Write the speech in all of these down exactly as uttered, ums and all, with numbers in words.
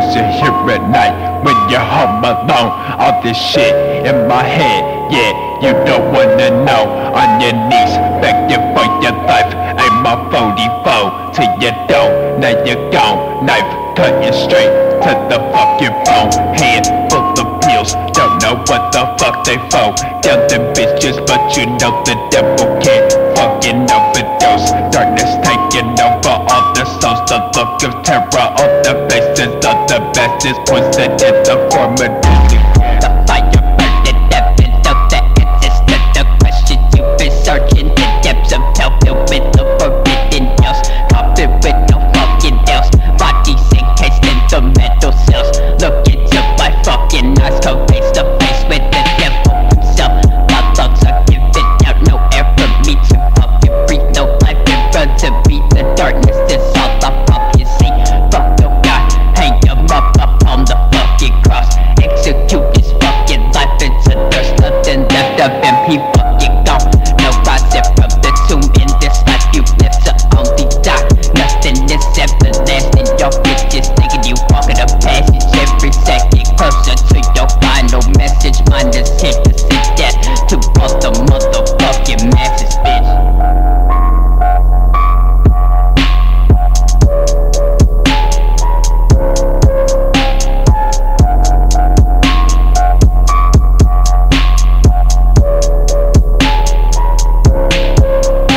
cause you're here at night when you're home alone. All this shit in my head, yeah, you don't wanna know. On your knees, begging for your life. Aim my forty-four till you don't, now you're gone. Knife cutting straight to the fucking bone. Hand full of pills, don't know what the fuck they for. Killing bitches, but you know the devil can't fucking overdose. Darkness taking over all the souls. The look of terror on the faces of the bastards, poison in the form of disease. The fire burning evidence of the answers to the question you've been searching. The depths of hell filled with the forbidden yells. Coffin with no fucking nails. Bodies encased in the metal cells. Look into my fucking eyes, come face to face with the devil himself. My lungs are giving out no air for me to fucking breathe. No life in front of me. The darkness is all I fucking see. Fuck your God, hang him up up on the fucking cross. Execute his fucking life until there's nothing left of him. He fucking gone. No rising from the tomb in this life you live to only die. Nothing is everlasting. Your bitches thinking you walking a passage every second closer to your final message. Mine is here to see death to all the motherfucking masses, bitch.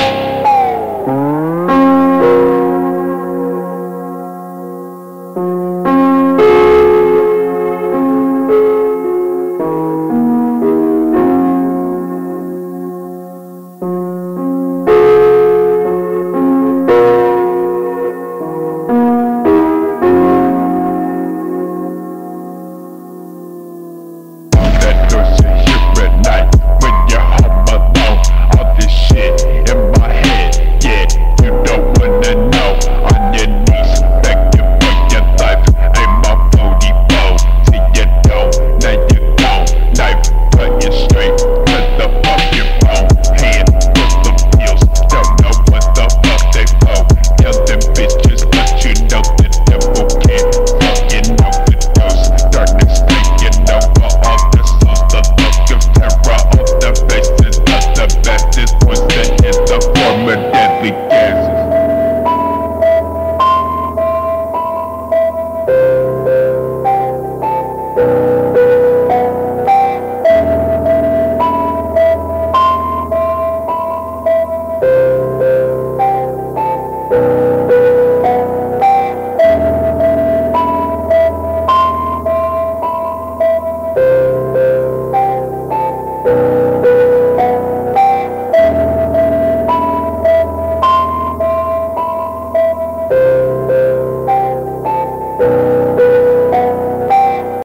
Thank you.